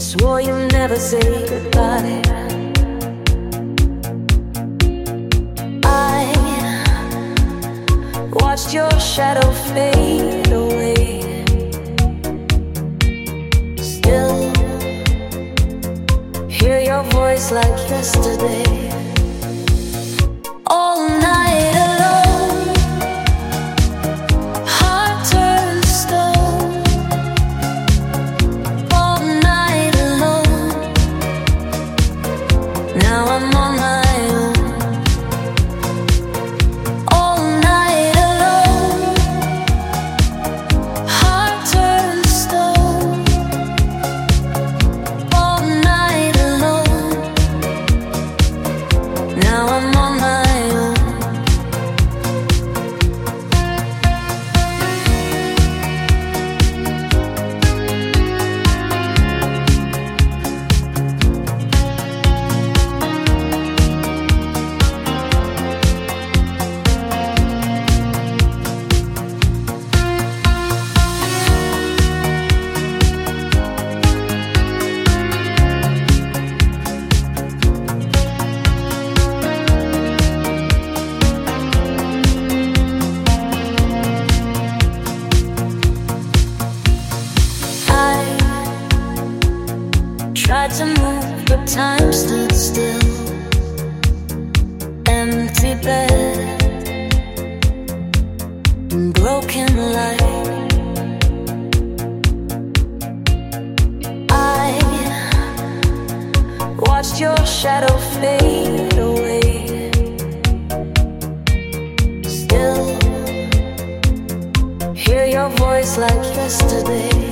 Swore you'd never say goodbye. I watched your shadow fade away. Still hear your voice like yesterday. All night alone, heart turned stone. All night alone, now I'm on my own. All night alone, heart turned stone. All night alone, now I'm on my own. Tried to move, but time stood still. Empty bed, broken light. I watched your shadow fade away. Still hear your voice like yesterday.